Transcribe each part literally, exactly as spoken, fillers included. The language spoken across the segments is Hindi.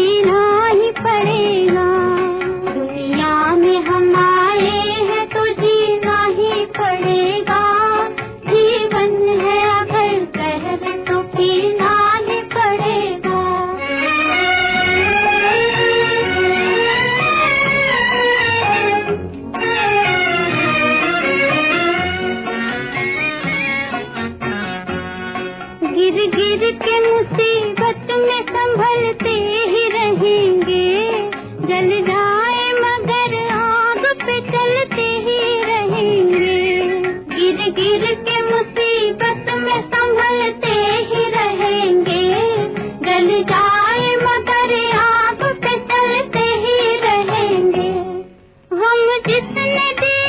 जीना ही पड़ेगा। दुनिया में हम आए हैं तो जीना ही पड़ेगा। जीवन है अगर कहर तो पीना ही पड़ेगा। गिर गिर के मुसीबत में संभलते ही रहेंगे। जल जाए मगर आग पे चलते ही रहेंगे। गिर गिर के मुसीबत में संभलते ही रहेंगे। जल जाए मगर आग पे चलते ही रहेंगे। हम जिसने दिए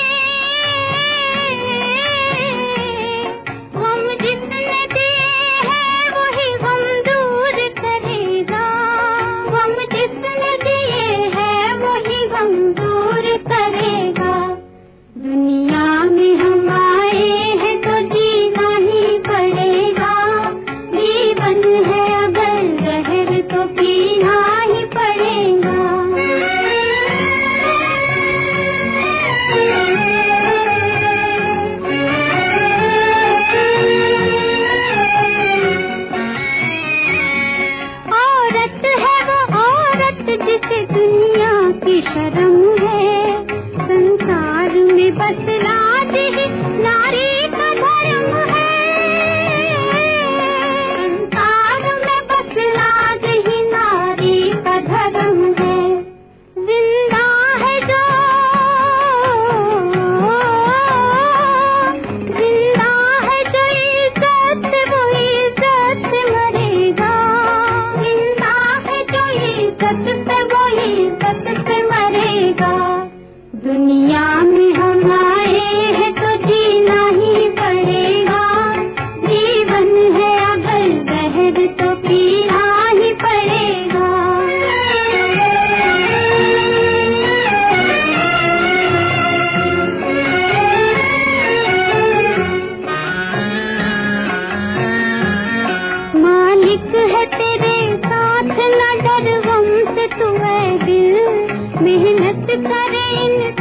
हम जिसने दिए हैं वही हम दूर करेगा। हम जिसने दिए हैं वही हम दूर करेगा। दुनिया में हम आए हैं तो जीना ही पड़ेगा। जीवन है अगर जहर तो पीना ही पड़ेगा। औरत है वो औरत जिसे दुनिया की शर्म है। संसार में बस लाज ही नारी का धर्म है। संसार में बस लाज ही नारी का धर्म है। जिंदा है जो जिंदा है जो इज्जत वो इज्जत से मरेगा। जिंदा है जो इज्जत से वो इज्जत से मरेगा। दुनिया में हम आए हैं तो जीना ही पड़ेगा। जीवन है अगर जहर तो पीना ही पड़ेगा। मालिक है तेरे साथ न डर गम से तू है दिल। मेहनत करे इन